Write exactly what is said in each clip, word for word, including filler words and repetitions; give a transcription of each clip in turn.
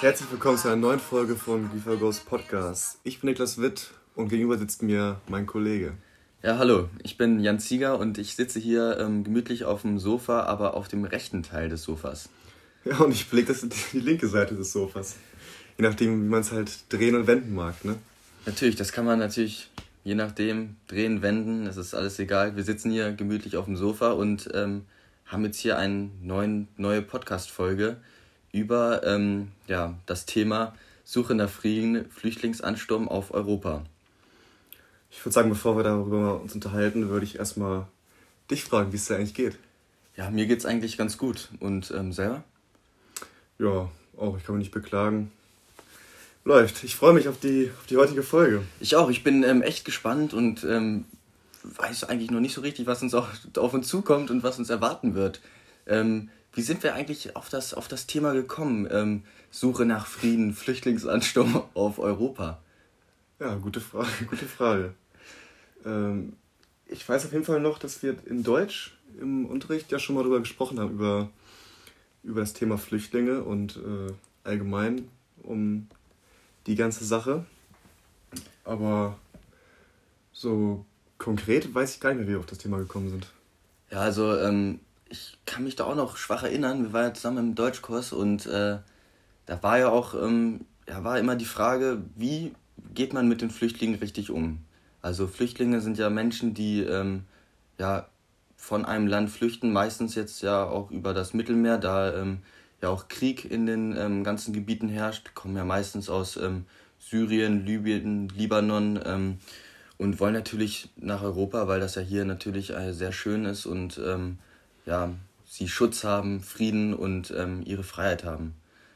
Herzlich willkommen zu einer neuen Folge von Giefer Goes Podcast. Ich bin Niklas Witt und gegenüber sitzt mir mein Kollege. Ja, hallo, ich bin Jan Zieger und ich sitze hier ähm, gemütlich auf dem Sofa, aber auf dem rechten Teil des Sofas. Ja, und ich belege das in die linke Seite des Sofas. Je nachdem, wie man es halt drehen und wenden mag, ne? Natürlich, das kann man natürlich, je nachdem, drehen, wenden, das ist alles egal. Wir sitzen hier gemütlich auf dem Sofa und ähm, haben jetzt hier eine neuen, neue Podcast-Folge über ähm, ja, das Thema Suche nach Frieden, Flüchtlingsansturm auf Europa. Ich würde sagen, bevor wir darüber uns unterhalten, würde ich erstmal dich fragen, wie es dir eigentlich geht. Ja, mir geht's eigentlich ganz gut. Und ähm, selber? Ja, auch, ich kann mich nicht beklagen. Läuft. Ich freue mich auf die, auf die heutige Folge. Ich auch. Ich bin ähm, echt gespannt und ähm, weiß eigentlich noch nicht so richtig, was uns auch auf uns zukommt und was uns erwarten wird. Ähm, wie sind wir eigentlich auf das, auf das Thema gekommen? Ähm, Suche nach Frieden, Flüchtlingsansturm auf Europa. Ja, gute Frage. Gute Frage. Ähm, ich weiß auf jeden Fall noch, dass wir in Deutsch im Unterricht ja schon mal darüber gesprochen haben, über, über das Thema Flüchtlinge und äh, allgemein um die ganze Sache. Aber so konkret weiß ich gar nicht mehr, wie wir auf das Thema gekommen sind. Ja, also ähm, ich kann mich da auch noch schwach erinnern. Wir waren ja zusammen im Deutschkurs und äh, da war ja auch ähm, ja, war immer die Frage, wie geht man mit den Flüchtlingen richtig um? Also Flüchtlinge sind ja Menschen, die ähm, ja von einem Land flüchten, meistens jetzt ja auch über das Mittelmeer, da ähm, ja auch Krieg in den ähm, ganzen Gebieten herrscht, kommen ja meistens aus ähm, Syrien, Libyen, Libanon ähm, und wollen natürlich nach Europa, weil das ja hier natürlich äh, sehr schön ist und ähm, ja, sie Schutz haben, Frieden und ähm, ihre Freiheit haben.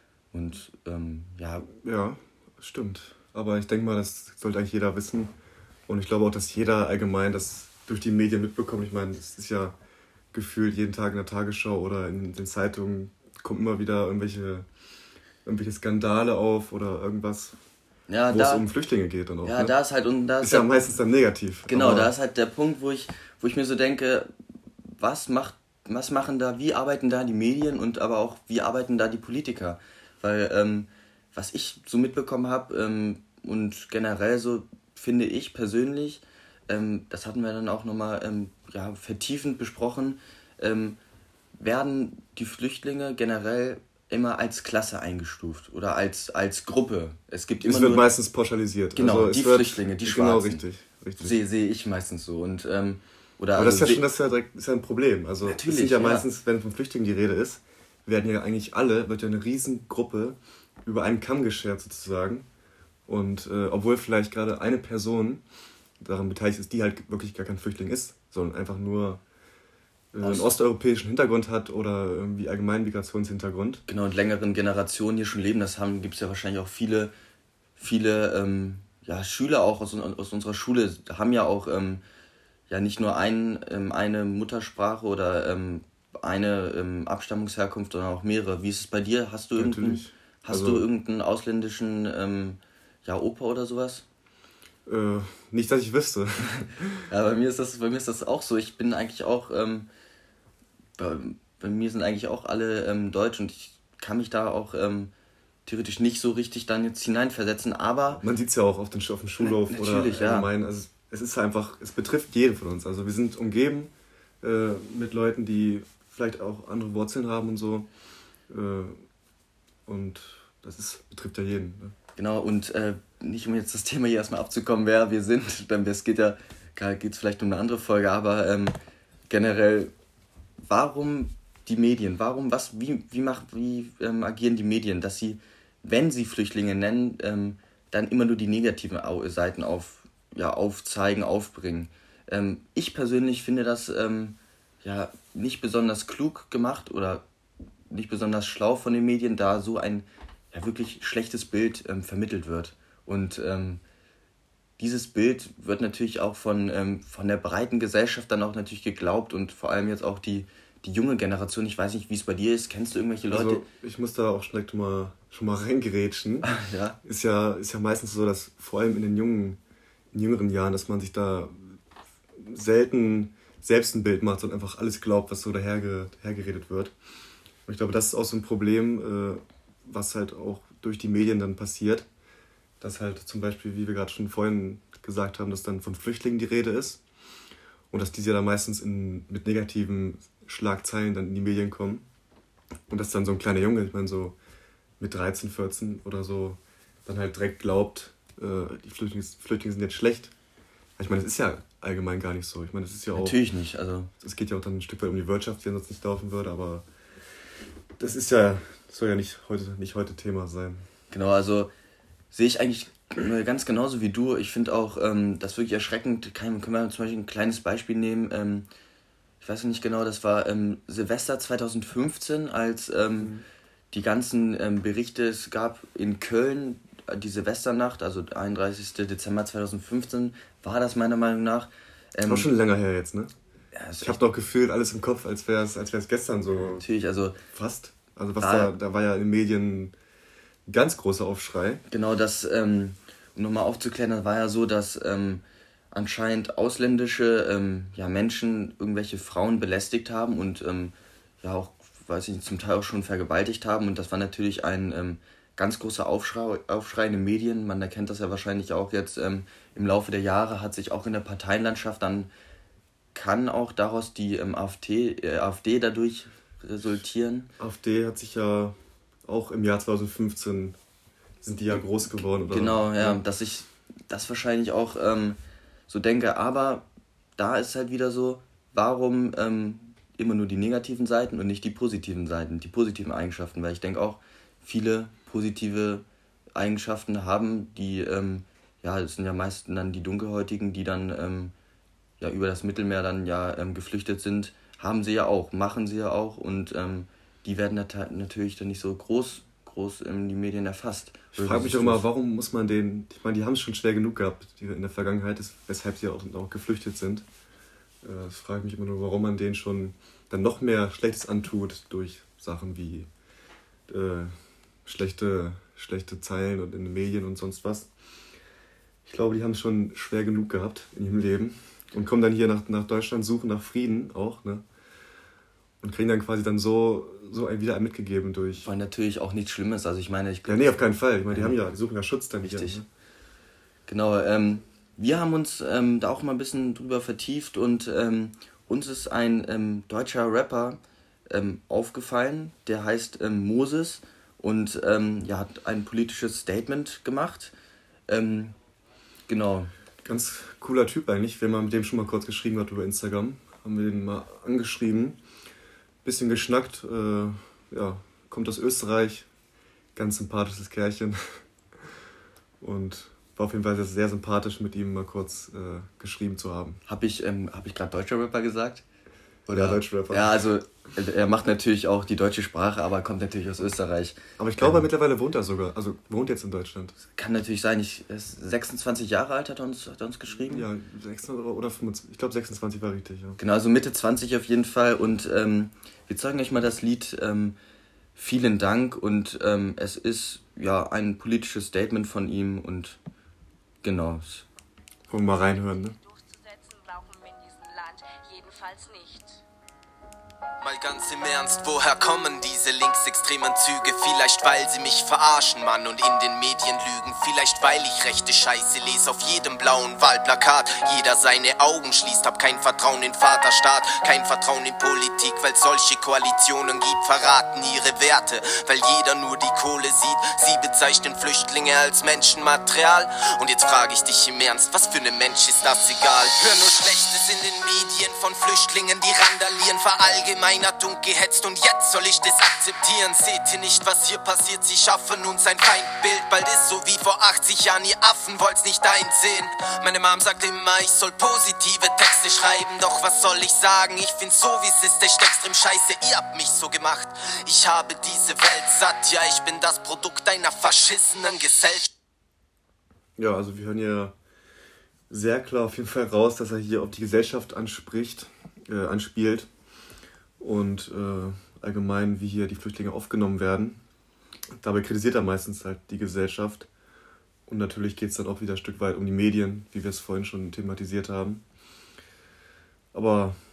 Und ähm, ja. Ja, stimmt. Aber ich denke mal, das sollte eigentlich jeder wissen. Und ich glaube auch, dass jeder allgemein das durch die Medien mitbekommt. Ich meine, es ist ja gefühlt jeden Tag in der Tagesschau oder in den Zeitungen kommen immer wieder irgendwelche, irgendwelche Skandale auf oder irgendwas, ja, wo da, es um Flüchtlinge geht. Dann auch, ja, ne? da ist halt... Und da ist ist ja meistens dann negativ. Genau, da ist halt der Punkt, wo ich, wo ich mir so denke, was macht, was machen da, wie arbeiten da die Medien und aber auch, wie arbeiten da die Politiker? Weil, ähm, was ich so mitbekommen habe ähm, und generell so finde ich persönlich, ähm, das hatten wir dann auch nochmal ähm, ja, vertiefend besprochen, ähm, werden die Flüchtlinge generell immer als Klasse eingestuft oder als, als Gruppe. Es gibt immer es wird nur, meistens pauschalisiert. Genau, also die wird, Flüchtlinge, die Schwarzen. Genau, richtig. richtig. Sehe seh ich meistens so. Und, ähm, oder Aber das ist ja also, schon das ist ja direkt, ist ja ein Problem. Also Natürlich, es sind ja, ja. meistens, wenn von Flüchtlingen die Rede ist, werden ja eigentlich alle, wird ja eine Riesengruppe über einen Kamm geschert sozusagen. Und äh, obwohl vielleicht gerade eine Person daran beteiligt ist, die halt wirklich gar kein Flüchtling ist, sondern einfach nur äh, einen osteuropäischen Hintergrund hat oder irgendwie allgemeinen Migrationshintergrund. Genau, und längeren Generationen hier schon leben, das gibt es ja wahrscheinlich auch viele, viele ähm, ja, Schüler auch aus, aus unserer Schule, haben ja auch ähm, ja nicht nur ein, ähm, eine Muttersprache oder ähm, eine ähm, Abstammungsherkunft, sondern auch mehrere. Wie ist es bei dir? Hast du Ja, irgendeinen, natürlich. hast Also, du irgendeinen ausländischen ähm, ja, Opa oder sowas? Äh, nicht, dass ich wüsste. Ja, bei mir ist das, bei mir ist das auch so. Ich bin eigentlich auch, ähm, bei, bei mir sind eigentlich auch alle ähm, deutsch und ich kann mich da auch ähm, theoretisch nicht so richtig dann jetzt hineinversetzen, aber... Man sieht es ja auch auf, den, auf dem Schulhof oder allgemein. Ja. Also es ist einfach, es betrifft jeden von uns. Also wir sind umgeben äh, mit Leuten, die vielleicht auch andere Wurzeln haben und so. Äh, und das ist, betrifft ja jeden. Ne? Genau, und äh, nicht um jetzt das Thema hier erstmal abzukommen, wer wir sind, dann es geht ja, geht es vielleicht um eine andere Folge, aber ähm, generell, warum die Medien, warum, was, wie, wie, macht, wie ähm, agieren die Medien, dass sie, wenn sie Flüchtlinge nennen, ähm, dann immer nur die negativen Seiten auf, ja, aufzeigen, aufbringen. Ähm, ich persönlich finde das ähm, ja, nicht besonders klug gemacht oder nicht besonders schlau von den Medien, da so ein ja, wirklich schlechtes Bild ähm, vermittelt wird. Und ähm, dieses Bild wird natürlich auch von, ähm, von der breiten Gesellschaft dann auch natürlich geglaubt und vor allem jetzt auch die, die junge Generation. Ich weiß nicht, wie es bei dir ist. Kennst du irgendwelche Leute? Also ich muss da auch direkt mal, schon mal reingerätschen. Ja. Ist ja, ist ja meistens so, dass vor allem in den jungen, in jüngeren Jahren, dass man sich da selten selbst ein Bild macht und einfach alles glaubt, was so dahergeredet wird. Und ich glaube, das ist auch so ein Problem, äh, was halt auch durch die Medien dann passiert. Dass halt zum Beispiel, wie wir gerade schon vorhin gesagt haben, dass dann von Flüchtlingen die Rede ist. Und dass diese ja dann meistens in, mit negativen Schlagzeilen dann in die Medien kommen. Und dass dann so ein kleiner Junge, ich meine so mit dreizehn, vierzehn oder so, dann halt direkt glaubt, äh, die Flüchtlinge, Flüchtlinge sind jetzt schlecht. Ich meine, das ist ja allgemein gar nicht so. Ich meine, das ist ja auch... Natürlich nicht, also... Es geht ja auch dann ein Stück weit um die Wirtschaft, die sonst nicht laufen würde, aber das ist ja, das soll ja nicht heute, nicht heute Thema sein. Genau, also sehe ich eigentlich ganz genauso wie du. Ich finde auch, ähm, das wirklich erschreckend. Kann, können wir zum Beispiel ein kleines Beispiel nehmen. Ähm, ich weiß nicht genau, das war ähm, Silvester zwanzig fünfzehn, als ähm, mhm. die ganzen ähm, Berichte es gab in Köln, die Silvesternacht, also einunddreißigsten Dezember zwanzig fünfzehn, war das meiner Meinung nach. Ähm, auch schon länger her jetzt, ne? Ja, ich habe doch gefühlt alles im Kopf, als wäre es als wär's gestern so. Natürlich, also... Fast. Also was da, da war ja in den Medien ein ganz großer Aufschrei. Genau, das, ähm, um nochmal aufzuklären, das war ja so, dass ähm, anscheinend ausländische ähm, ja, Menschen irgendwelche Frauen belästigt haben und ähm, ja auch, weiß ich nicht, zum Teil auch schon vergewaltigt haben. Und das war natürlich ein ähm, ganz großer Aufschrei, Aufschrei in den Medien. Man erkennt das ja wahrscheinlich auch jetzt ähm, im Laufe der Jahre, hat sich auch in der Parteienlandschaft dann, kann auch daraus die ähm, AfD, äh, AfD dadurch resultieren. AfD hat sich ja auch im Jahr zwanzig fünfzehn, sind die ja groß geworden. Oder? Genau, ja, ja, dass ich das wahrscheinlich auch ähm, so denke. Aber da ist halt wieder so, warum ähm, immer nur die negativen Seiten und nicht die positiven Seiten, die positiven Eigenschaften. Weil ich denke auch, viele positive Eigenschaften haben, die, ähm, ja, das sind ja meistens dann die Dunkelhäutigen, die dann ähm, ja über das Mittelmeer dann ja ähm, geflüchtet sind, haben sie ja auch, machen sie ja auch und ähm, die werden nat- natürlich dann nicht so groß, groß in die Medien erfasst. Ich frage mich auch immer, warum muss man den, ich meine, die haben es schon schwer genug gehabt die in der Vergangenheit, ist, weshalb sie auch, auch geflüchtet sind. Äh, ich frage mich immer nur, warum man denen schon dann noch mehr Schlechtes antut durch Sachen wie äh, schlechte, schlechte Zeilen und in den Medien und sonst was. Ich glaube, die haben es schon schwer genug gehabt in ihrem Leben und kommen dann hier nach, nach Deutschland, suchen nach Frieden auch, ne? Und kriegen dann quasi dann so, so ein, wieder ein mitgegeben durch... Weil natürlich auch nichts Schlimmes, also ich meine... Ich ja, nee, auf keinen Fall. Ich meine, die haben ja, die suchen ja Schutz dann richtig. Hier. Ne? Genau, ähm, wir haben uns ähm, da auch mal ein bisschen drüber vertieft und ähm, uns ist ein ähm, deutscher Rapper ähm, aufgefallen, der heißt ähm, Moses und ähm, ja, hat ein politisches Statement gemacht. Ähm, genau. Ganz cooler Typ eigentlich. Wir haben mit dem schon mal kurz geschrieben gehabt über Instagram. Haben wir den mal angeschrieben. Bisschen geschnackt. Äh, ja, kommt aus Österreich. Ganz sympathisches Kerlchen. Und war auf jeden Fall sehr, sehr sympathisch, mit ihm mal kurz äh, geschrieben zu haben. Habe ich, ähm, hab ich gerade deutscher Rapper gesagt? Oder? Ja, deutscher Rapper. Ja, also er macht natürlich auch die deutsche Sprache, aber kommt natürlich aus Österreich. Aber ich glaube, ähm, mittlerweile wohnt er sogar. Also wohnt jetzt in Deutschland. Kann natürlich sein. Ich, er ist sechsundzwanzig Jahre alt, hat er uns, hat er uns geschrieben. Ja, sechsundzwanzig oder fünfundzwanzig. Ich glaube, sechsundzwanzig war richtig, ja. Genau, also Mitte zwanzig auf jeden Fall. Und ähm, wir zeigen euch mal das Lied ähm, Vielen Dank. Und ähm, es ist ja ein politisches Statement von ihm. Und genau. Wollen wir mal reinhören, ne? Durchzusetzen brauchen wir in diesem Land jedenfalls nicht. Mal ganz im Ernst, woher kommen diese linksextremen Züge? Vielleicht weil sie mich verarschen, Mann, und in den Medien lügen. Vielleicht weil ich rechte Scheiße lese auf jedem blauen Wahlplakat. Jeder seine Augen schließt, hab kein Vertrauen in Vaterstaat, kein Vertrauen in Politik, weil solche Koalitionen gibt, verraten ihre Werte, weil jeder nur die Kohle sieht. Sie bezeichnen Flüchtlinge als Menschenmaterial. Und jetzt frage ich dich im Ernst, was für ne Mensch ist das egal? Hör nur Schlechtes in den Medien von Flüchtlingen, die randalieren, verallgemeinern und gehetzt und jetzt soll ich das akzeptieren. Seht ihr nicht, was hier passiert? Sie schaffen uns ein Feindbild. Bald ist so wie vor achtzig Jahren, ihr Affen wollt's nicht einsehen. Meine Mom sagt immer, ich soll positive Texte schreiben. Doch was soll ich sagen? Ich find's so wie es ist echt extrem scheiße. Ihr habt mich so gemacht. Ich habe diese Welt satt. Ja, ich bin das Produkt einer verschissenen Gesellschaft. Ja, also wir hören hier sehr klar auf jeden Fall raus, dass er hier auf die Gesellschaft anspricht, äh, anspielt. Und äh, allgemein, wie hier die Flüchtlinge aufgenommen werden. Dabei kritisiert er meistens halt die Gesellschaft. Und natürlich geht es dann auch wieder ein Stück weit um die Medien, wie wir es vorhin schon thematisiert haben. Aber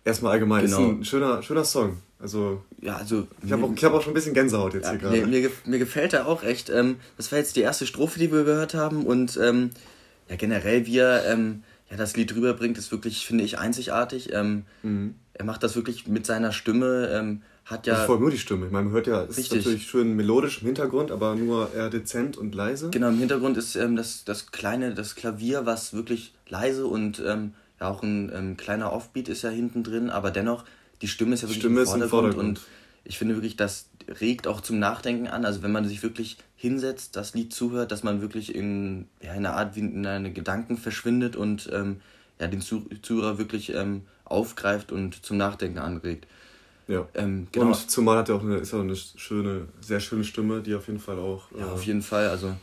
erstmal allgemein. Genau. Ist ein schöner, schöner Song. Also, ja, also ich habe auch, ich hab auch schon ein bisschen Gänsehaut jetzt ja, hier gerade. Mir, mir, mir gefällt er auch echt. Ähm, das war jetzt die erste Strophe, die wir gehört haben. Und ähm, ja, generell, wie er ähm, ja, das Lied rüberbringt, ist wirklich, finde ich, einzigartig. Ähm, mhm. Er macht das wirklich mit seiner Stimme. Ähm, hat ja. Das ist voll nur die Stimme. Ich meine, man hört ja, es ist natürlich schön melodisch im Hintergrund, aber nur eher dezent und leise. Genau, im Hintergrund ist ähm, das, das kleine, das Klavier, was wirklich leise und ähm, ja auch ein ähm, kleiner Offbeat ist ja hinten drin, aber dennoch, die Stimme ist ja wirklich Stimme im, Vordergrund im Vordergrund. Und ich finde wirklich, das regt auch zum Nachdenken an. Also wenn man sich wirklich hinsetzt, das Lied zuhört, dass man wirklich in, ja, in einer Art wie in eine Gedanken verschwindet und ähm, ja, den Zuhörer wirklich ähm, aufgreift und zum Nachdenken anregt. Ja, ähm, genau. Und zumal hat er auch eine, ist auch eine schöne, sehr schöne Stimme, die auf jeden Fall auch... Ja, äh, auf jeden Fall, also...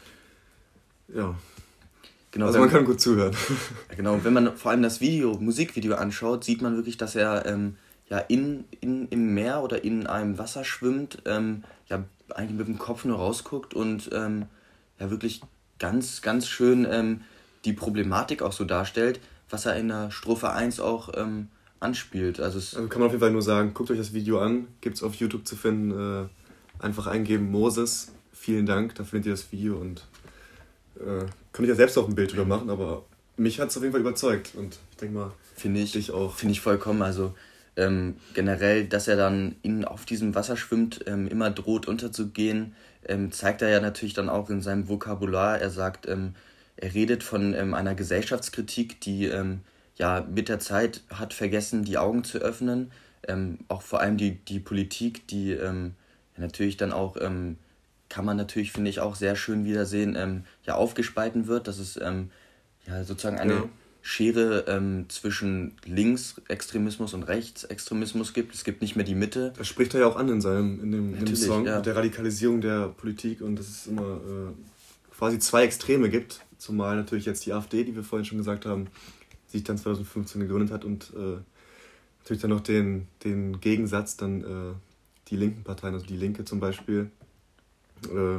Ja. Genau, also man kann gut zuhören. Ja, genau, und wenn man vor allem das Video, Musikvideo anschaut, sieht man wirklich, dass er ähm, ja in, in, im Meer oder in einem Wasser schwimmt, ähm, ja eigentlich mit dem Kopf nur rausguckt und ähm, ja wirklich ganz, ganz schön ähm, die Problematik auch so darstellt, was er in der Strophe eins auch ähm, anspielt. Also, es also kann man auf jeden Fall nur sagen, guckt euch das Video an, gibt es auf YouTube zu finden, äh, einfach eingeben Moses, vielen Dank, da findet ihr das Video und äh, könnt ihr ja selbst auch ein Bild drüber machen, aber mich hat es auf jeden Fall überzeugt und ich denke mal, finde ich, dich auch. Finde ich vollkommen, also ähm, generell, dass er dann in, auf diesem Wasser schwimmt, ähm, immer droht unterzugehen, ähm, zeigt er ja natürlich dann auch in seinem Vokabular. Er sagt, ähm, er redet von ähm, einer Gesellschaftskritik, die ähm, ja mit der Zeit hat vergessen, die Augen zu öffnen. Ähm, auch vor allem die, die Politik, die ähm, ja, natürlich dann auch, ähm, kann man natürlich, finde ich, auch sehr schön wiedersehen, ähm, ja aufgespalten wird, dass es ähm, ja sozusagen eine ja. Schere ähm, zwischen Linksextremismus und Rechtsextremismus gibt. Es gibt nicht mehr die Mitte. Das spricht er ja auch an in seinem in dem, in dem Song, ja. Mit der Radikalisierung der Politik und dass es immer äh, quasi zwei Extreme gibt. Zumal natürlich jetzt die AfD, die wir vorhin schon gesagt haben, sich dann zwanzig fünfzehn gegründet hat und äh, natürlich dann noch den, den Gegensatz, dann äh, die linken Parteien, also die Linke zum Beispiel, äh,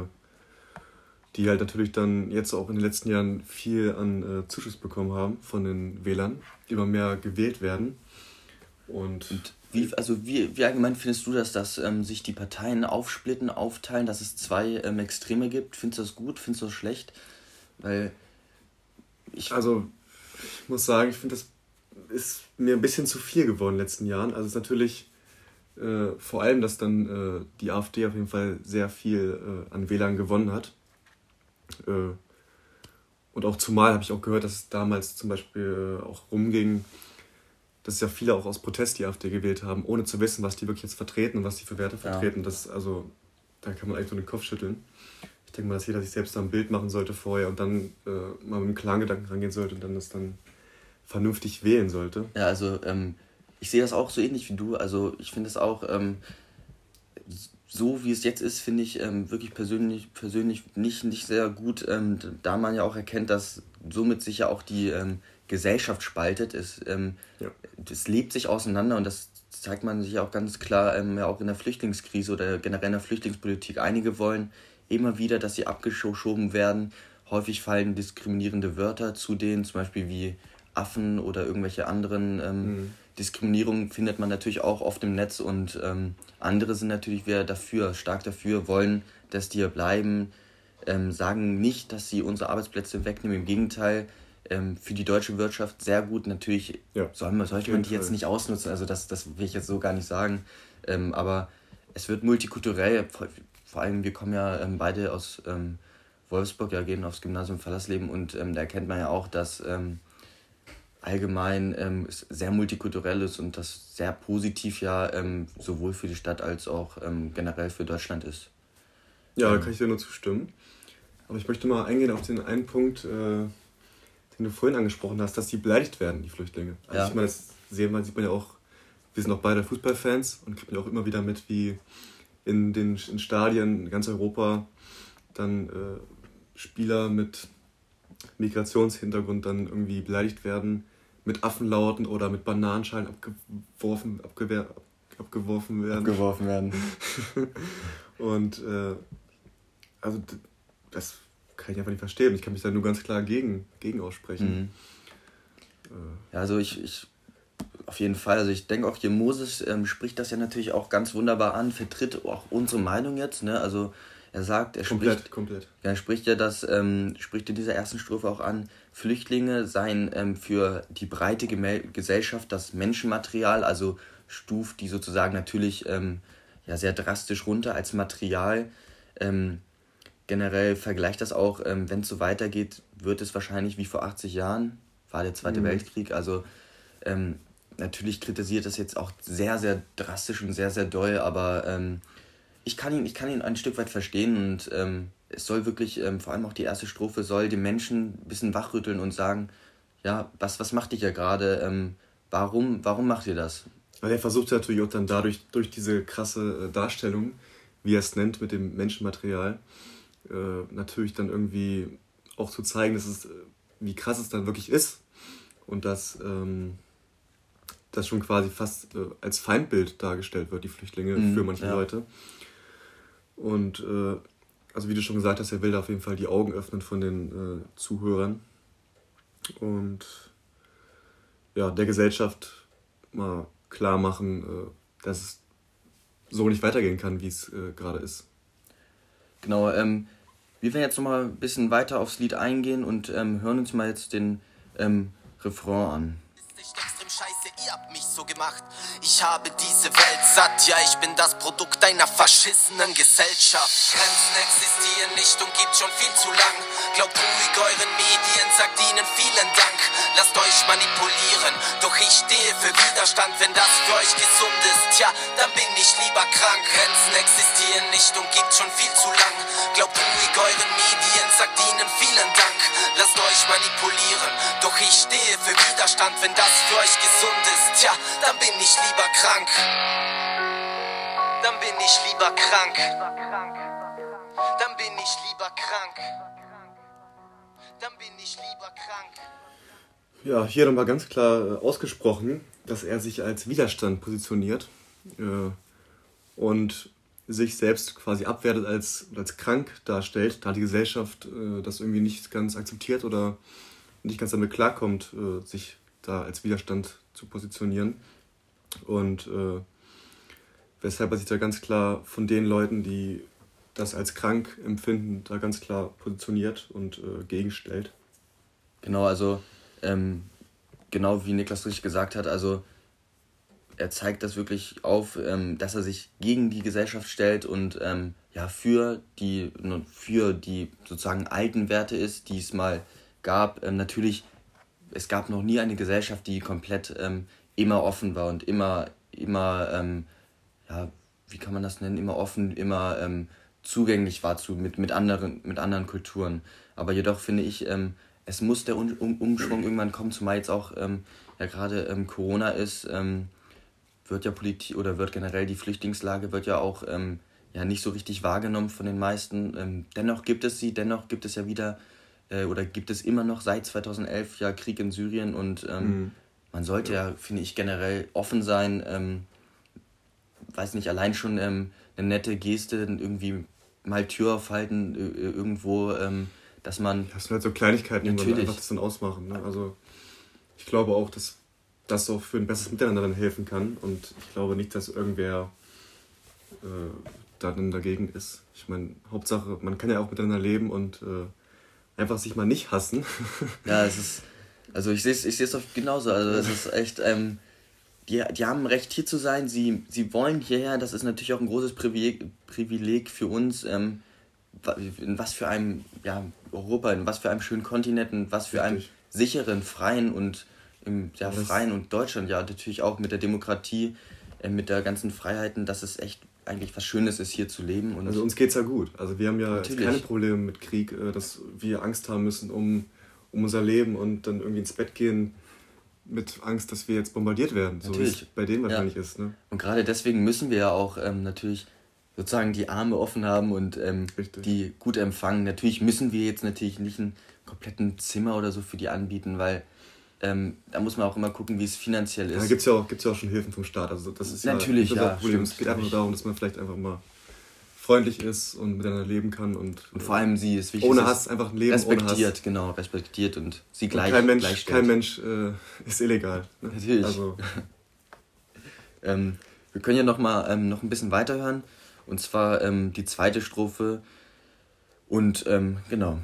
die halt natürlich dann jetzt auch in den letzten Jahren viel an äh, Zuschuss bekommen haben von den Wählern, die immer mehr gewählt werden. Und, und wie, also wie, wie allgemein findest du das, dass ähm, sich die Parteien aufsplitten, aufteilen, dass es zwei ähm, Extreme gibt? Findest du das gut, findest du das schlecht? Weil ich... Also ich muss sagen, ich finde, das ist mir ein bisschen zu viel geworden in den letzten Jahren. Also es ist natürlich äh, vor allem, dass dann äh, die AfD auf jeden Fall sehr viel äh, an Wählern gewonnen hat. Äh, und auch zumal habe ich auch gehört, dass es damals zum Beispiel äh, auch rumging, dass ja viele auch aus Protest die AfD gewählt haben, ohne zu wissen, was die wirklich jetzt vertreten und was die für Werte vertreten. Ja. Das, also, da kann man eigentlich nur den Kopf schütteln. Ich denke mal, dass jeder sich selbst da ein Bild machen sollte vorher und dann äh, mal mit einem klaren Gedanken rangehen sollte und dann das dann vernünftig wählen sollte. Ja, also ähm, ich sehe das auch so ähnlich wie du. Also ich finde es auch, ähm, so wie es jetzt ist, finde ich ähm, wirklich persönlich, persönlich nicht, nicht sehr gut, ähm, da man ja auch erkennt, dass somit sich ja auch die ähm, Gesellschaft spaltet. Es, ähm, ja. es lebt sich auseinander und das zeigt man sich auch ganz klar ähm, ja auch in der Flüchtlingskrise oder generell in der Flüchtlingspolitik. Einige wollen immer wieder, dass sie abgeschoben werden. Häufig fallen diskriminierende Wörter zu denen, zum Beispiel wie Affen oder irgendwelche anderen ähm, mhm. Diskriminierungen findet man natürlich auch oft im Netz und ähm, andere sind natürlich wieder dafür, stark dafür, wollen, dass die hier bleiben, ähm, sagen nicht, dass sie unsere Arbeitsplätze wegnehmen, im Gegenteil, ähm, für die deutsche Wirtschaft sehr gut, natürlich ja, soll man, sollte man die Fall. jetzt nicht ausnutzen, also das, das will ich jetzt so gar nicht sagen, ähm, aber es wird multikulturell, vor, vor allem wir kommen ja ähm, beide aus ähm, Wolfsburg, ja, gehen aufs Gymnasium Fallersleben und ähm, da erkennt man ja auch, dass ähm, allgemein ähm, sehr multikulturell ist und das sehr positiv ja ähm, sowohl für die Stadt als auch ähm, generell für Deutschland ist. Ja, ähm, da kann ich dir nur zustimmen. Aber ich möchte mal eingehen auf den einen Punkt, äh, den du vorhin angesprochen hast, dass die beleidigt werden, die Flüchtlinge. Also ja. ich meine, das sieht man, sieht man ja auch, wir sind auch beide Fußballfans und kriegt man ja auch immer wieder mit, wie in den in Stadien in ganz Europa dann äh, Spieler mit Migrationshintergrund dann irgendwie beleidigt werden, mit Affenlauten oder mit Bananenschalen abgeworfen, abgewehr, abgeworfen werden. Abgeworfen werden. Und äh, also das kann ich einfach nicht verstehen. Ich kann mich da nur ganz klar gegen, gegen aussprechen. Mhm. Ja, also ich, ich auf jeden Fall. Also ich denke auch hier, Moses ähm, spricht das ja natürlich auch ganz wunderbar an, vertritt auch unsere Meinung jetzt, ne? Also er sagt, er komplett, spricht, komplett. Er spricht ja das, ähm, spricht in dieser ersten Strophe auch an, Flüchtlinge seien ähm, für die breite Gemel- Gesellschaft das Menschenmaterial, also stuft die sozusagen natürlich ähm, ja, sehr drastisch runter als Material. Ähm, generell vergleicht das auch, ähm, wenn es so weitergeht, wird es wahrscheinlich wie vor achtzig Jahren, war der Zweite mhm. Weltkrieg, also ähm, natürlich kritisiert das jetzt auch sehr, sehr drastisch und sehr, sehr doll, aber ähm, ich kann ihn, ich kann ihn ein Stück weit verstehen und ähm, es soll wirklich, ähm, vor allem auch die erste Strophe, soll den Menschen ein bisschen wachrütteln und sagen, ja, was, was macht ihr ja gerade, ähm, warum, warum macht ihr das? Weil er versucht natürlich auch dann dadurch, durch diese krasse äh, Darstellung, wie er es nennt, mit dem Menschenmaterial, äh, natürlich dann irgendwie auch zu zeigen, dass es, wie krass es dann wirklich ist und dass ähm, das schon quasi fast äh, als Feindbild dargestellt wird, die Flüchtlinge, mhm, für manche ja. Leute. Und äh, also wie du schon gesagt hast, er will da auf jeden Fall die Augen öffnen von den äh, Zuhörern und ja, der Gesellschaft mal klar machen, äh, dass es so nicht weitergehen kann, wie es äh, gerade ist. Genau, ähm, wir werden jetzt nochmal ein bisschen weiter aufs Lied eingehen und ähm, hören uns mal jetzt den ähm, Refrain an. Scheiße, ihr habt mich so gemacht. Ich habe diese Welt satt, ja, ich bin das Produkt einer verschissenen Gesellschaft. Grenzen existieren nicht und gibt schon viel zu lang. Glaubt ruhig euren Medien, sagt ihnen vielen Dank. Lasst euch manipulieren, doch ich stehe für Widerstand. Wenn das für euch gesund ist, tja, dann bin ich lieber krank. Grenzen existieren nicht und gibt schon viel zu lang. Glaubt ruhig euren Medien, sagt ihnen vielen Dank. Lasst euch manipulieren, doch ich stehe für Widerstand. Wenn das für euch gesund ist, tja, dann bin ich lieber krank. Dann bin ich lieber krank. Dann bin ich lieber krank. Dann bin ich lieber krank. Ja, hier nochmal ganz klar äh, ausgesprochen, dass er sich als Widerstand positioniert äh, und sich selbst quasi abwertet als, als krank darstellt, da die Gesellschaft äh, das irgendwie nicht ganz akzeptiert oder nicht ganz damit klarkommt, äh, sich da als Widerstand zu positionieren. Und äh, weshalb er sich da ganz klar von den Leuten, die das als krank empfinden, da ganz klar positioniert und äh, gegenstellt. Genau, also ähm, genau wie Niklas richtig gesagt hat, also er zeigt das wirklich auf, ähm, dass er sich gegen die Gesellschaft stellt und ähm, ja, für die, für die sozusagen alten Werte ist, die es mal gab. Ähm, natürlich, es gab noch nie eine Gesellschaft, die komplett ähm, immer offen war und immer, immer ähm, ja, wie kann man das nennen, immer offen, immer ähm, zugänglich war zu, mit, mit, anderen, mit anderen Kulturen. Aber jedoch finde ich, ähm, es muss der um, um, Umschwung irgendwann kommen, zumal jetzt auch ähm, ja gerade ähm, Corona ist, ähm, wird ja Politik oder wird generell die Flüchtlingslage wird ja auch ähm, ja nicht so richtig wahrgenommen von den meisten. Ähm, dennoch gibt es sie, dennoch gibt es ja wieder äh, oder gibt es immer noch seit zweitausendelf ja Krieg in Syrien und ähm, mhm. man sollte ja. ja, finde ich, generell offen sein. Ähm, weiß nicht, allein schon ähm, eine nette Geste, irgendwie mal Tür aufhalten äh, irgendwo, ähm, dass man... Das sind halt so Kleinigkeiten, die man einfach das dann ausmachen. Ne? Also ich glaube auch, dass das auch für ein besseres Miteinander dann helfen kann und ich glaube nicht, dass irgendwer äh, dann dagegen ist. Ich meine, Hauptsache, man kann ja auch miteinander leben und äh, einfach sich mal nicht hassen. Ja, es ist, also ich sehe es ich sehe es genauso, also es ist echt, ähm, die, die haben ein Recht hier zu sein, sie, sie wollen hierher, das ist natürlich auch ein großes Privileg, Privileg für uns, ähm, in was für einem ja, Europa, in was für einem schönen Kontinent, in was für Richtig. einem sicheren, freien und im ja, freien und Deutschland ja natürlich auch mit der Demokratie, äh, mit der ganzen Freiheiten, dass es echt eigentlich was Schönes ist, hier zu leben. Und also uns geht's ja gut. Also wir haben ja keine Probleme mit Krieg, äh, dass wir Angst haben müssen um, um unser Leben und dann irgendwie ins Bett gehen mit Angst, dass wir jetzt bombardiert werden, so wie es bei denen wahrscheinlich ja. ist. Ne? Und gerade deswegen müssen wir ja auch ähm, natürlich sozusagen die Arme offen haben und ähm, die gut empfangen. Natürlich müssen wir jetzt natürlich nicht einen kompletten Zimmer oder so für die anbieten, weil Ähm, da muss man auch immer gucken, wie es finanziell ist. Da gibt es ja, auch, gibt's ja auch schon Hilfen vom Staat. Also das ist Natürlich, ja, das ja. Das Problem. Es geht einfach nur darum, dass man vielleicht einfach mal freundlich ist und miteinander leben kann. Und, und vor allem sie ist wichtig. Ohne Hass, einfach ein Leben respektiert, ohne Hass. Genau, respektiert und sie gleich und kein Mensch, gleich kein Mensch äh, ist illegal. Ne? Natürlich. Also Ähm, wir können ja noch mal ähm, noch ein bisschen weiterhören. Und zwar ähm, die zweite Strophe. Und ähm, genau.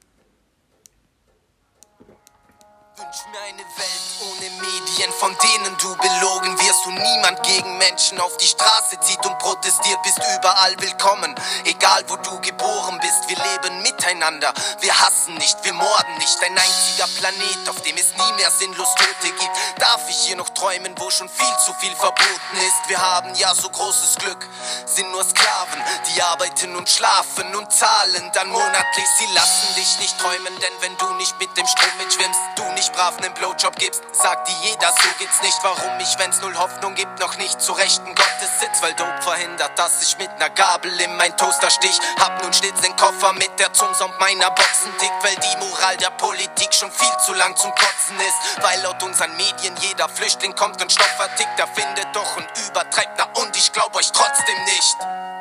Wünsch mir eine Welt ohne Medien, von denen du belogen wirst und niemand gegen Menschen auf die Straße zieht und protestiert, bist überall willkommen, egal wo du geboren bist, wir leben miteinander, wir hassen nicht, wir morden nicht, ein einziger Planet, auf dem es nie mehr sinnlos Tote gibt, darf ich hier noch träumen, wo schon viel zu viel verboten ist, wir haben ja so großes Glück, sind nur Sklaven, die arbeiten und schlafen und zahlen dann monatlich, sie lassen dich nicht träumen, denn wenn du nicht mit dem Strom mitschwimmst, du nicht brav nen Blowjob gibst, sagt dir jeder, so geht's nicht. Warum ich, wenn's null Hoffnung gibt, noch nicht zu rechten Gottes sitz, weil Dope verhindert, dass ich mit ner Gabel in mein Toaster stich. Hab nun stets den Koffer mit der Zumsound meiner Boxen tickt, weil die Moral der Politik schon viel zu lang zum Kotzen ist. Weil laut unseren Medien jeder Flüchtling kommt und Stoff vertickt, er findet doch und übertreibt, na und ich glaub euch trotzdem nicht.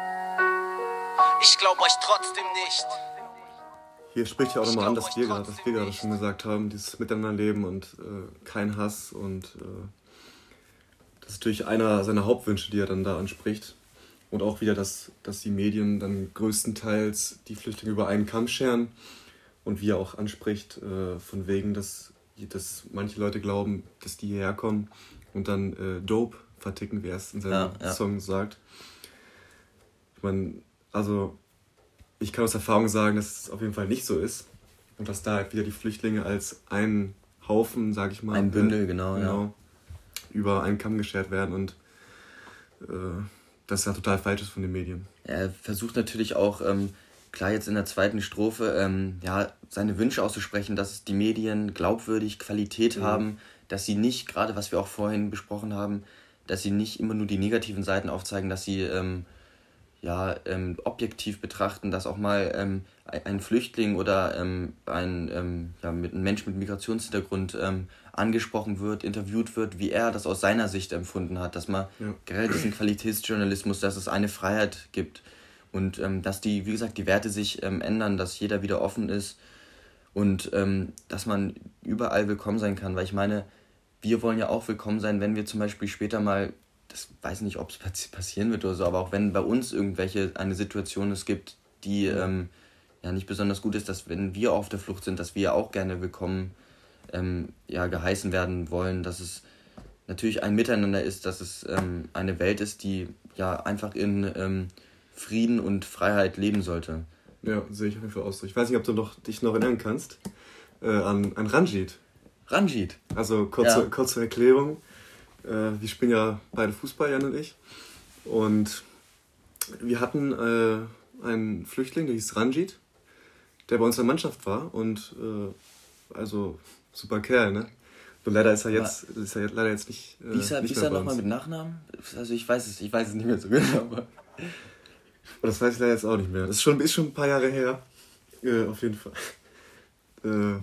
Ich glaub euch trotzdem nicht. Hier spricht ja auch nochmal an, dass wir gerade, was wir gerade schon gesagt haben, dieses Miteinanderleben und äh, kein Hass und äh, das ist natürlich einer seiner Hauptwünsche, die er dann da anspricht. Und auch wieder, dass, dass die Medien dann größtenteils die Flüchtlinge über einen Kamm scheren und wie er auch anspricht, äh, von wegen, dass, dass manche Leute glauben, dass die hierher kommen und dann äh, Dope verticken, wie er es in seinem ja, ja. Song sagt. Ich meine, also ich kann aus Erfahrung sagen, dass es auf jeden Fall nicht so ist und dass da halt wieder die Flüchtlinge als ein Haufen, sag ich mal, ein Bündel, genau, genau ja. über einen Kamm geschert werden und äh, das ist ja total falsch ist von den Medien. Er versucht natürlich auch, ähm, klar jetzt in der zweiten Strophe, ähm, ja, seine Wünsche auszusprechen, dass die Medien glaubwürdig Qualität mhm. haben, dass sie nicht, gerade was wir auch vorhin besprochen haben, dass sie nicht immer nur die negativen Seiten aufzeigen, dass sie ähm, ja, ähm, objektiv betrachten, dass auch mal ähm, ein Flüchtling oder ähm, ein, ähm, ja, mit, ein Mensch mit Migrationshintergrund ähm, angesprochen wird, interviewt wird, wie er das aus seiner Sicht empfunden hat, dass man ja. gerade diesen Qualitätsjournalismus, dass es eine Freiheit gibt und ähm, dass die, wie gesagt, die Werte sich ähm, ändern, dass jeder wieder offen ist und ähm, dass man überall willkommen sein kann, weil ich meine, wir wollen ja auch willkommen sein, wenn wir zum Beispiel später mal, das weiß nicht, ob es passieren wird oder so, aber auch wenn bei uns irgendwelche eine Situation es gibt, die ähm, ja nicht besonders gut ist, dass wenn wir auf der Flucht sind, dass wir auch gerne willkommen ähm, ja, geheißen werden wollen, dass es natürlich ein Miteinander ist, dass es ähm, eine Welt ist, die ja einfach in ähm, Frieden und Freiheit leben sollte. Ja, sehe ich auf jeden Fall aus. Ich weiß nicht, ob du noch, dich noch erinnern kannst äh, an, an Ranjit. Ranjit? Also kurze, ja. kurze Erklärung. Wir spielen ja beide Fußball, Jan und ich. Und wir hatten äh, einen Flüchtling, der hieß Ranjit, der bei uns in der Mannschaft war. Und äh, also super Kerl, ne? Und leider ist er jetzt, ist er leider jetzt nicht. Äh, wie ist er, nicht wie ist er nochmal mit Nachnamen? Also ich weiß es, ich weiß es nicht mehr so genau. Aber das weiß ich leider jetzt auch nicht mehr. Das ist schon, ist schon ein paar Jahre her. Äh, auf jeden Fall. Äh,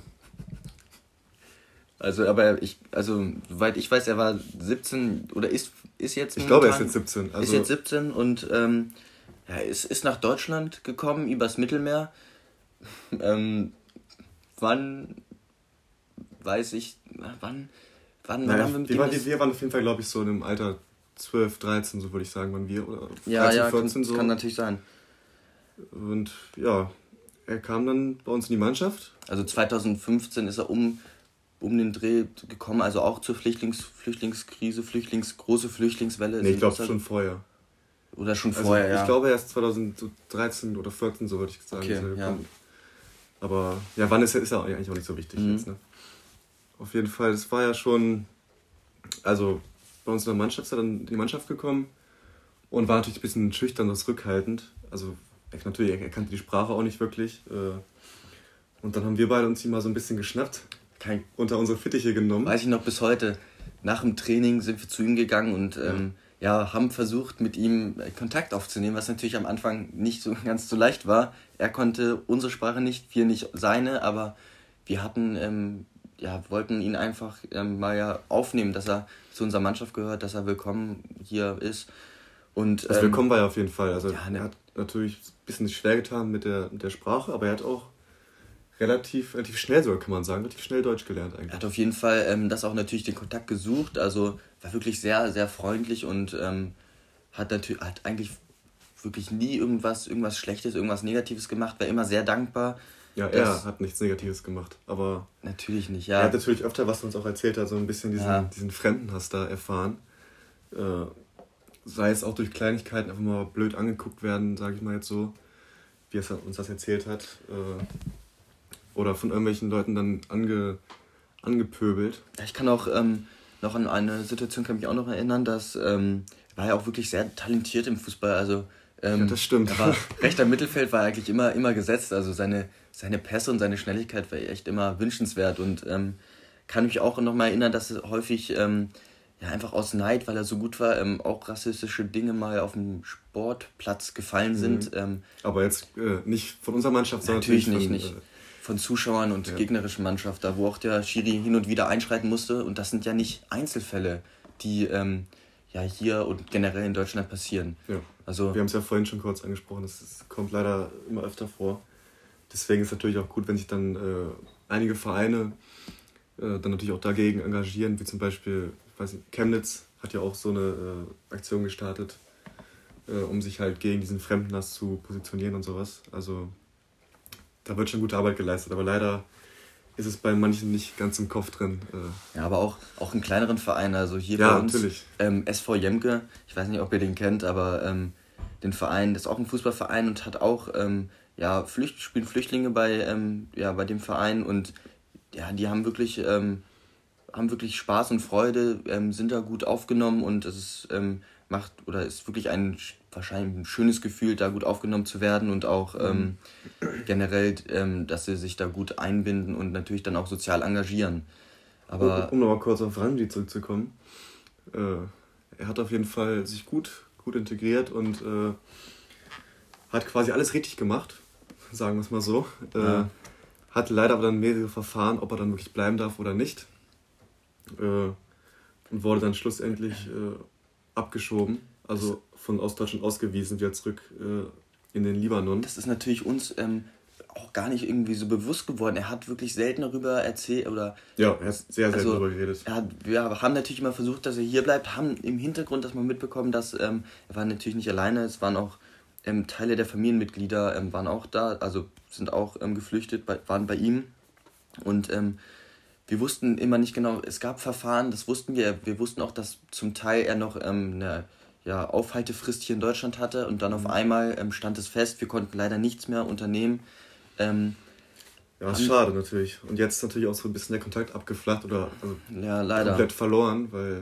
Also, aber ich, also, soweit ich weiß, er war siebzehn oder ist, ist jetzt. Ich glaube, er ist jetzt siebzehn. Also ist jetzt siebzehn und ähm, ja, ist, ist nach Deutschland gekommen, übers Mittelmeer. ähm, wann, weiß ich, wann, wann, naja, wann haben wir mit wir, ihm waren, das? wir waren auf jeden Fall, glaube ich, so in einem Alter zwölf, dreizehn, so würde ich sagen, waren wir. Oder ja, dreizehn, ja, vierzehn, kann, so. kann natürlich sein. Und ja, er kam dann bei uns in die Mannschaft. Also zweitausendfünfzehn ist er um, um den Dreh gekommen, also auch zur Flüchtlings, Flüchtlingskrise, Flüchtlings, große Flüchtlingswelle. Nee, ich glaube schon vorher. Oder schon also vorher, ja. Ich glaube erst zweitausenddreizehn oder vierzehn, so würde ich sagen. Okay, ist ja. Aber ja, wann ist er, ist er eigentlich auch nicht so wichtig mhm. jetzt, ne? Auf jeden Fall, es war ja schon, also bei uns in der Mannschaft ist er dann in die Mannschaft gekommen und war natürlich ein bisschen schüchtern und zurückhaltend. Also er, natürlich, er kannte die Sprache auch nicht wirklich. Und dann haben wir beide uns ihn mal so ein bisschen geschnappt, Kein, unter unsere Fittiche genommen. Weiß ich noch bis heute. Nach dem Training sind wir zu ihm gegangen und ähm, ja, haben versucht, mit ihm Kontakt aufzunehmen, was natürlich am Anfang nicht so ganz so leicht war. Er konnte unsere Sprache nicht, wir nicht seine, aber wir hatten, ähm, ja, wollten ihn einfach ähm, mal ja aufnehmen, dass er zu unserer Mannschaft gehört, dass er willkommen hier ist. Und, also ähm, willkommen war er auf jeden Fall. Also ja, ne, er hat natürlich ein bisschen schwer getan mit der, mit der Sprache, aber er hat auch relativ, relativ schnell sogar, kann man sagen, relativ schnell Deutsch gelernt eigentlich. Er hat auf jeden Fall ähm, das auch natürlich den Kontakt gesucht, also war wirklich sehr, sehr freundlich und ähm, hat natürlich hat eigentlich wirklich nie irgendwas, irgendwas Schlechtes, irgendwas Negatives gemacht, war immer sehr dankbar. Ja, er hat nichts Negatives gemacht, aber... Natürlich nicht, ja. Er hat natürlich öfter, was er uns auch erzählt hat, so ein bisschen diesen, ja. diesen Fremdenhass da erfahren. Äh, sei es auch durch Kleinigkeiten einfach mal blöd angeguckt werden, sage ich mal jetzt so, wie er uns das erzählt hat. Äh, oder von irgendwelchen Leuten dann ange, angepöbelt. Ich kann auch ähm, noch an eine Situation kann mich auch noch erinnern, dass ähm, er war ja auch wirklich sehr talentiert im Fußball, also ähm, ja, das stimmt. Er war, rechter Mittelfeld war eigentlich immer, immer gesetzt, also seine, seine Pässe und seine Schnelligkeit war echt immer wünschenswert und ähm, kann mich auch noch mal erinnern, dass er häufig ähm, ja, einfach aus Neid, weil er so gut war, ähm, auch rassistische Dinge mal auf dem Sportplatz gefallen sind. Mhm. Ähm, Aber jetzt äh, nicht von unserer Mannschaft, sondern natürlich nicht, von, nicht. Äh, von Zuschauern und ja. gegnerischen Mannschaft, da wo auch der Schiri hin und wieder einschreiten musste. Und das sind ja nicht Einzelfälle, die ähm, ja hier und generell in Deutschland passieren. Ja. Also, wir haben es ja vorhin schon kurz angesprochen, das, das kommt leider immer öfter vor. Deswegen ist es natürlich auch gut, wenn sich dann äh, einige Vereine äh, dann natürlich auch dagegen engagieren, wie zum Beispiel, ich weiß nicht, Chemnitz hat ja auch so eine äh, Aktion gestartet, äh, um sich halt gegen diesen Fremdenhass zu positionieren und sowas. Also da wird schon gute Arbeit geleistet, aber leider ist es bei manchen nicht ganz im Kopf drin. Äh. Ja, aber auch, auch in kleineren Vereinen, also hier ja, bei uns, natürlich. Ähm, S V Jemke, ich weiß nicht, ob ihr den kennt, aber ähm, den Verein, das ist auch ein Fußballverein und hat auch, ähm, ja, Flücht, spielen Flüchtlinge bei, ähm, ja, bei dem Verein und ja, die haben wirklich, ähm, haben wirklich Spaß und Freude, ähm, sind da gut aufgenommen und es ist, ähm, macht, oder ist wirklich ein wahrscheinlich ein schönes Gefühl, da gut aufgenommen zu werden und auch ähm, generell, ähm, dass sie sich da gut einbinden und natürlich dann auch sozial engagieren. Aber um, um nochmal kurz auf Ranji zurückzukommen, äh, er hat auf jeden Fall sich gut, gut integriert und äh, hat quasi alles richtig gemacht, sagen wir es mal so. Äh, ja. Hatte leider aber dann mehrere Verfahren, ob er dann wirklich bleiben darf oder nicht. Äh, und wurde dann schlussendlich äh, abgeschoben. Also von Ostdeutschland ausgewiesen, wieder zurück äh, in den Libanon. Das ist natürlich uns ähm, auch gar nicht irgendwie so bewusst geworden. Er hat wirklich selten darüber erzählt oder... Ja, er hat sehr, sehr also, darüber geredet. Er hat, wir haben natürlich immer versucht, dass er hier bleibt, haben im Hintergrund, dass man mitbekommen, dass ähm, er war natürlich nicht alleine, es waren auch ähm, Teile der Familienmitglieder ähm, waren auch da, also sind auch ähm, geflüchtet, bei, waren bei ihm und ähm, wir wussten immer nicht genau, es gab Verfahren, das wussten wir, wir wussten auch, dass zum Teil er noch ähm, eine ja, Aufhaltefrist hier in Deutschland hatte und dann auf einmal ähm, stand es fest, wir konnten leider nichts mehr unternehmen. Ähm, ja, ist schade natürlich. Und jetzt ist natürlich auch so ein bisschen der Kontakt abgeflacht oder also ja, leider. komplett verloren, weil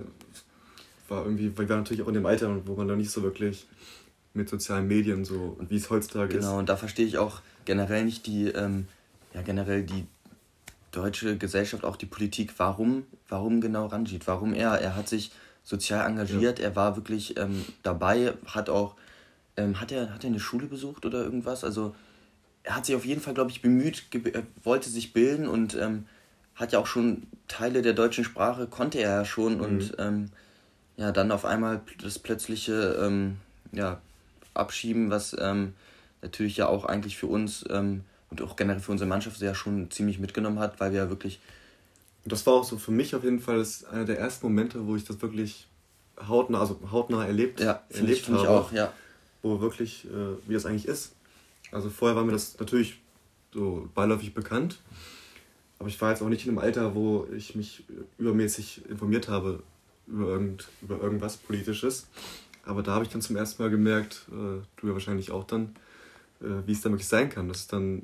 war irgendwie, weil wir natürlich auch in dem Alter, wo man da nicht so wirklich mit sozialen Medien so und wie es heutzutage genau, ist. Genau, und da verstehe ich auch generell nicht die, ähm, ja generell die deutsche Gesellschaft, auch die Politik, warum, warum genau Ranjit, warum er, er hat sich sozial engagiert, ja. Er war wirklich ähm, dabei, hat auch, ähm, hat er, hat er eine Schule besucht oder irgendwas, also er hat sich auf jeden Fall, glaube ich, bemüht, ge- er wollte sich bilden und ähm, hat ja auch schon Teile der deutschen Sprache, konnte er ja schon mhm. und ähm, ja, dann auf einmal das plötzliche ähm, ja, Abschieben, was ähm, natürlich ja auch eigentlich für uns ähm, und auch generell für unsere Mannschaft ja schon ziemlich mitgenommen hat, weil wir ja wirklich... Und das war auch so für mich auf jeden Fall das einer der ersten Momente, wo ich das wirklich hautnah, also hautnah erlebt, ja, erlebt ich, habe. Ich auch, ja. Wo wirklich, äh, wie das eigentlich ist. Also vorher war mir das natürlich so beiläufig bekannt, aber ich war jetzt auch nicht in einem Alter, wo ich mich übermäßig informiert habe über, irgend, über irgendwas Politisches. Aber da habe ich dann zum ersten Mal gemerkt, äh, du ja wahrscheinlich auch dann, äh, wie es dann wirklich sein kann, dass es dann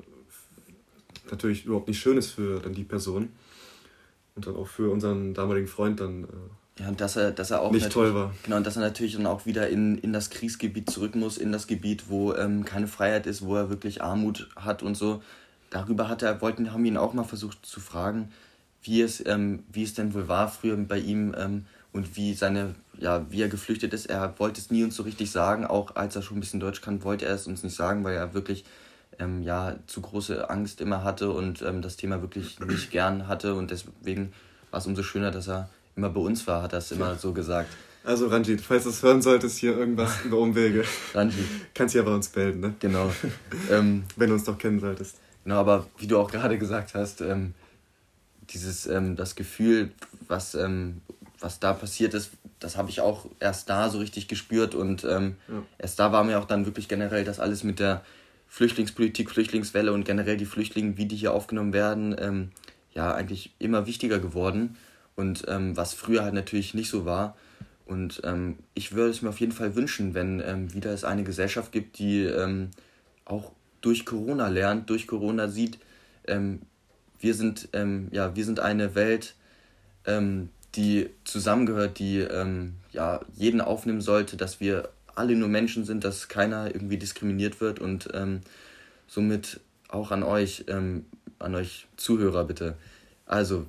äh, natürlich überhaupt nicht schön ist für dann die Person und dann auch für unseren damaligen Freund dann äh, ja, und dass er, dass er auch nicht toll war. Genau, und dass er natürlich dann auch wieder in, in das Kriegsgebiet zurück muss, in das Gebiet, wo ähm, keine Freiheit ist, wo er wirklich Armut hat und so. Darüber hat er, wollten, haben wir ihn auch mal versucht zu fragen, wie es, ähm, wie es denn wohl war früher bei ihm ähm, und wie seine, ja, wie er geflüchtet ist. Er wollte es nie uns so richtig sagen, auch als er schon ein bisschen Deutsch kann, wollte er es uns nicht sagen, weil er wirklich ähm, ja, zu große Angst immer hatte und ähm, das Thema wirklich nicht gern hatte und deswegen war es umso schöner, dass er immer bei uns war, hat er es immer so gesagt. Also Ranjit, falls du es hören solltest, hier irgendwas über Umwege, Ranjit, kannst du ja bei uns melden, ne? Genau. ähm, Wenn du uns doch kennen solltest. Genau, aber wie du auch gerade gesagt hast, ähm, dieses, ähm, das Gefühl, was, ähm, was da passiert ist, das habe ich auch erst da so richtig gespürt und ähm, Ja. erst da war mir auch dann wirklich generell das alles mit der Flüchtlingspolitik, Flüchtlingswelle und generell die Flüchtlinge, wie die hier aufgenommen werden, ähm, ja eigentlich immer wichtiger geworden und ähm, was früher halt natürlich nicht so war. Und ähm, ich würde es mir auf jeden Fall wünschen, wenn ähm, wieder es eine Gesellschaft gibt, die ähm, auch durch Corona lernt, durch Corona sieht, ähm, wir sind ähm, ja wir sind eine Welt, ähm, die zusammengehört, die ähm, ja jeden aufnehmen sollte, dass wir alle nur Menschen sind, dass keiner irgendwie diskriminiert wird und ähm, somit auch an euch, ähm, an euch Zuhörer bitte. Also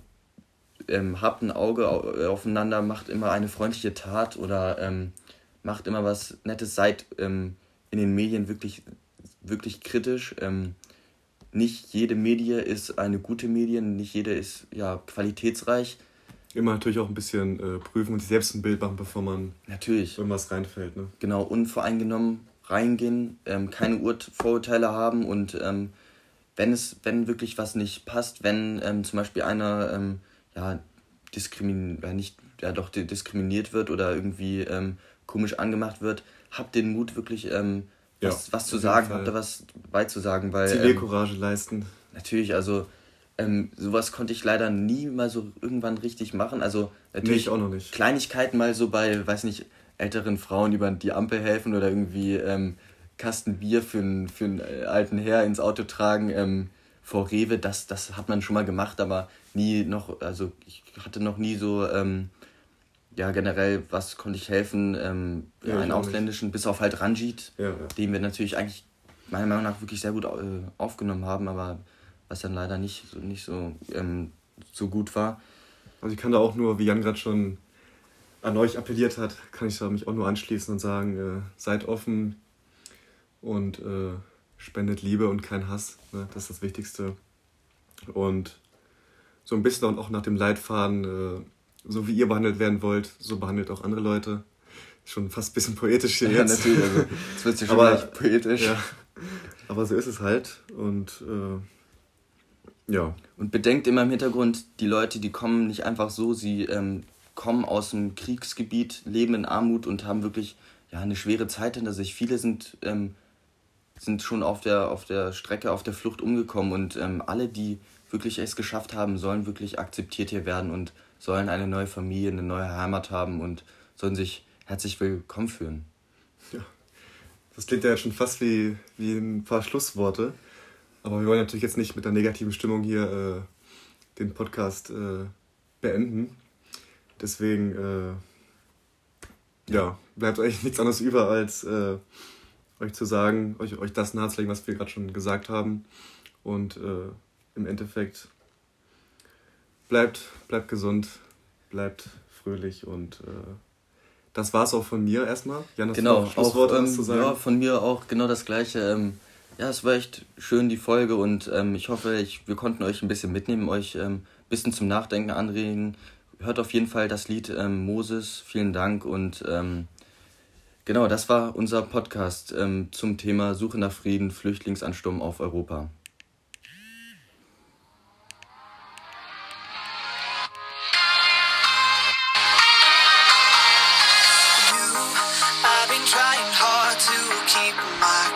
ähm, habt ein Auge au- aufeinander, macht immer eine freundliche Tat oder ähm, macht immer was Nettes, seid ähm, in den Medien wirklich, wirklich kritisch. Ähm, nicht jede Medie ist eine gute Medie, nicht jede ist ja qualitätsreich. Immer natürlich auch ein bisschen äh, prüfen und sich selbst ein Bild machen, bevor man Natürlich. irgendwas reinfällt. Ne? Genau, unvoreingenommen reingehen, ähm, keine Ur- Vorurteile haben und ähm, wenn es, wenn wirklich was nicht passt, wenn ähm, zum Beispiel einer ähm, ja, diskrimin ja, nicht, ja, doch di- diskriminiert wird oder irgendwie ähm, komisch angemacht wird, habt den Mut wirklich ähm, Ja, was, was zu auf jeden sagen, Fall. habt da was beizusagen, weil ähm, Zivilcourage leisten. natürlich, also ähm, sowas konnte ich leider nie mal so irgendwann richtig machen. Also Nee, natürlich ich auch noch nicht. Kleinigkeiten mal so bei, weiß nicht, älteren Frauen über die Ampel helfen oder irgendwie ähm, Kasten Bier für einen für einen äh, alten Herr ins Auto tragen ähm, vor Rewe. Das, das hat man schon mal gemacht, aber nie noch, also ich hatte noch nie so, ähm, ja generell, was konnte ich helfen, ähm, Ja, ja, ich einen auch nicht. ausländischen, bis auf halt Ranjit, Ja, ja. den wir natürlich eigentlich meiner Meinung nach wirklich sehr gut äh, aufgenommen haben, aber was dann leider nicht so, nicht so, ähm, so gut war. Also ich kann da auch nur, wie Jan gerade schon an euch appelliert hat, kann ich da mich auch nur anschließen und sagen, äh, seid offen und äh, spendet Liebe und kein Hass. Ne? Das ist das Wichtigste. Und so ein bisschen auch nach dem Leitfaden, äh, so wie ihr behandelt werden wollt, so behandelt auch andere Leute. Schon fast ein bisschen poetisch hier Ja, jetzt. natürlich, also jetzt wird es ja schon Aber- gleich poetisch. Ja, aber so ist es halt. Und äh, ja, Und bedenkt immer im Hintergrund, die Leute, die kommen nicht einfach so, sie ähm, kommen aus dem Kriegsgebiet, leben in Armut und haben wirklich ja, eine schwere Zeit hinter sich. Viele sind, ähm, sind schon auf der, auf der Strecke, auf der Flucht umgekommen und ähm, alle, die wirklich es geschafft haben, sollen wirklich akzeptiert hier werden und sollen eine neue Familie, eine neue Heimat haben und sollen sich herzlich willkommen fühlen. das klingt ja jetzt schon fast wie, wie ein paar Schlussworte. Aber wir wollen natürlich jetzt nicht mit einer negativen Stimmung hier äh, den Podcast äh, beenden. Deswegen äh, ja, bleibt eigentlich nichts anderes über, als äh, euch zu sagen, euch, euch das nahezulegen, was wir gerade schon gesagt haben. Und äh, im Endeffekt bleibt, bleibt gesund, bleibt fröhlich und äh, das war's auch von mir erstmal. Jan, hast du Genau, noch Schlussworte auch, was ähm, zu sagen? ja, von mir auch genau das Gleiche. Ähm, ja, es war echt schön, die Folge, und ähm, ich hoffe, ich, wir konnten euch ein bisschen mitnehmen, euch ähm, ein bisschen zum Nachdenken anregen. Hört auf jeden Fall das Lied ähm, Moses, vielen Dank, und ähm, genau, das war unser Podcast ähm, zum Thema Suche nach Frieden, Flüchtlingsansturm auf Europa.